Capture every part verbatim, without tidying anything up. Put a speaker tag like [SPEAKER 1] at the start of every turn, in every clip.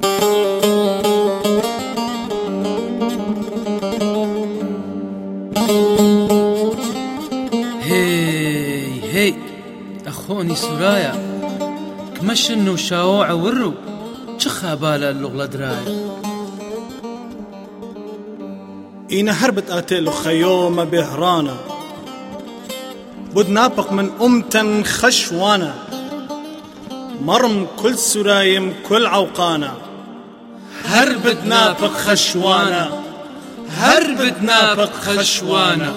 [SPEAKER 1] هي هي أخوني سرايا كمشن وشاوع ورو چخا بالا اللغلة درايا
[SPEAKER 2] إينا هربت آتيلو خيومة بهرانا بود نابق من أمتن خشوانا مرم كل سرايم كل عوقانا
[SPEAKER 1] هربت نابق خشوانا هربت نابق خشوانا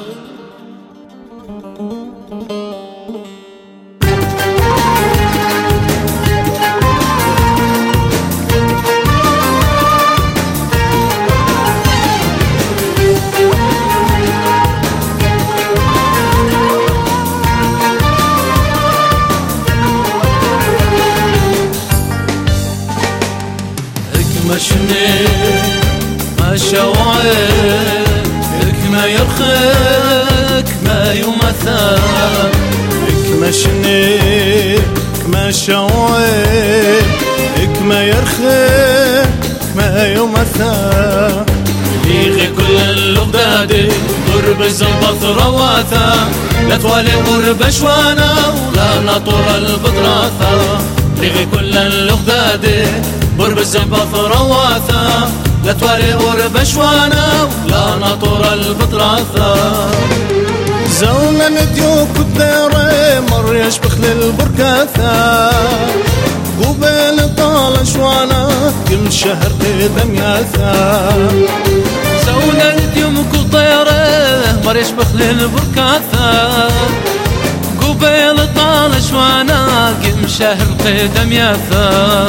[SPEAKER 3] مشني ما شوعك ما يرخك ما يمثل
[SPEAKER 2] مشني ما شوعك ما يرخك ما يمثل
[SPEAKER 3] يغي كل اللغدادي قرب الزنبط رواثا لا توالي قرب شوانا ولا نطور البطراثا يغي كل اللغدادي قرب الزنبط رواثا لا توالي قرب شوانا ولا نطور البطراثا
[SPEAKER 2] زونا نديوك الديري مر يشبخ للبركاثا قبل طال شوانا كل شهر قدم ياثا
[SPEAKER 3] زونا نديوك الديري مر يشبخ للبركاثا قبل طال شوانا كل شهر قدم ياثا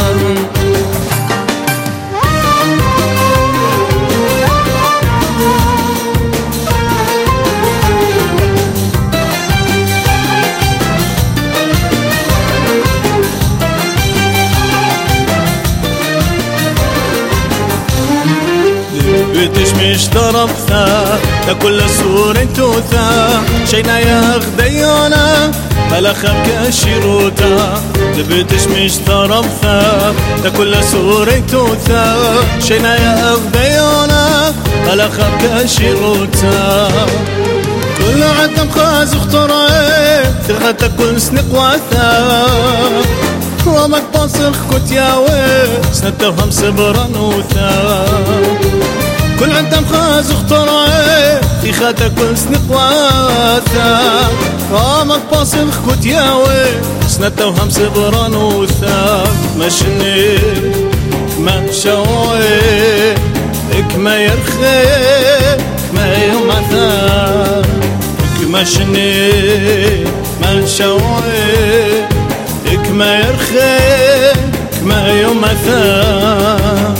[SPEAKER 2] بتشمش ضربثا لكل سور توثا شينا يا غديانا بلا خبك شيروتا بتشمش ضربثا لكل سور توثا شينا يا غديانا بلا خبك شيروتا كل عدم خاز اخترعي ترغت كل سنق واثا رامك باصخ كنت ياوي سنتهم صبرا وثا كل عندهم خاز اخترعي في خاتا كل سنق واثا رامك باصخ كنت ياوي سنتهم صبرا وثا مشني ما شوي ما يرخي ما يمثل مشني ما شوي ما يرخي ما يمثل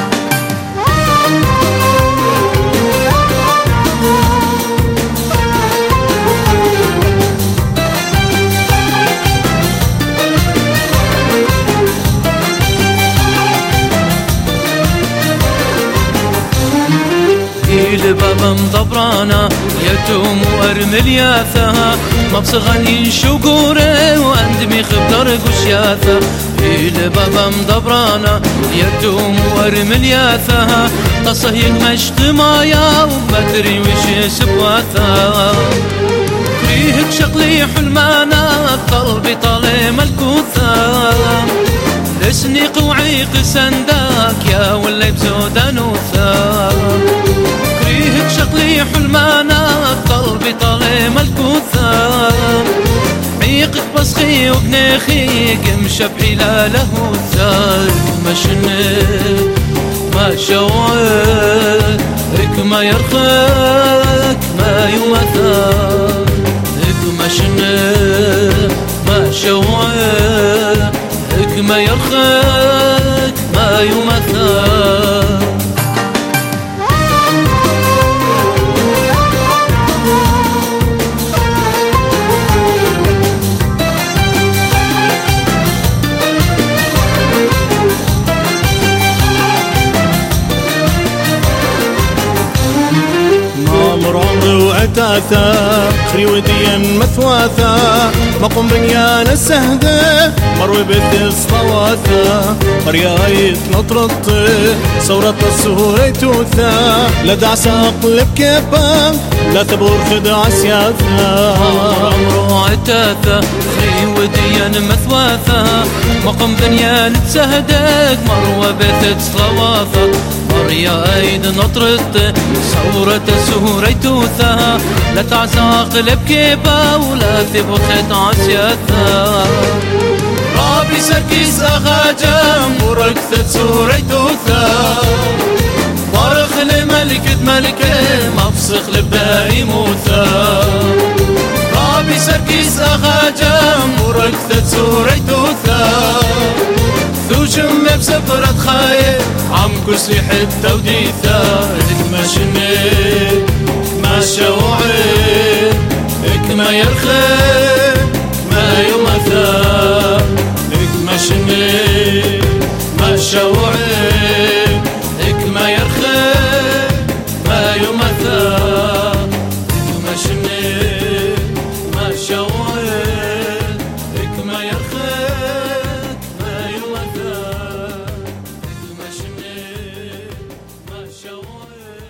[SPEAKER 3] بابا مضبرانا يتوم وارمل ياثا مبصغني شقوري واندمي خبر قشياثا إلى بابا مضبرانا يتوم وارمل ياثا تصهي المشت مايا ومدري وش سبواثا كريهك شقلي حلمانا قلبي طالي ملكوثا لسنيق وعيق سنداك يا واللي بزودا نوثا كريهك شقلي حلمانا قلبي طالي ملكوثا عيقك بصخي وبنيخي قمشة بحلاله ثال مشني ما شوعك ما يرخك ما يمثل مشني ما شوعك ما يرخك ما يمثل
[SPEAKER 2] مامر عمري وعتاب مثواثا خري وديا مثواثا مقوم بنيان السهدة مروي بث صلواثا مريايت نطرط صورة السهوري توثا لا دعسا قلب كيبا لا تبور خدع سياثا
[SPEAKER 3] عمرو عتاثا خري وديا مثواثا مقوم بنيان سهدك مروي بث صلواثا مريا ايد نطرت صورة السهوري توثا لا تعزى قلب كيبا ولا ثبخت عسياثا
[SPEAKER 2] رابي سكيس اخاجم وركثت سوري توثا طارخ لملكة ملكة مفسخ لبداي موثا رابي سكيس اخاجم وركثت سوري توثا ثوشم بسفرة خايف عم كسي حتى وديثا اكمشني ما شوعي اكما يرخي ما يمثا اكمشني ما شوعي اكما يرخي ما يمثا اكمشني ما شوعي اكما يرخي ما يمثا اكمشني ما شوعي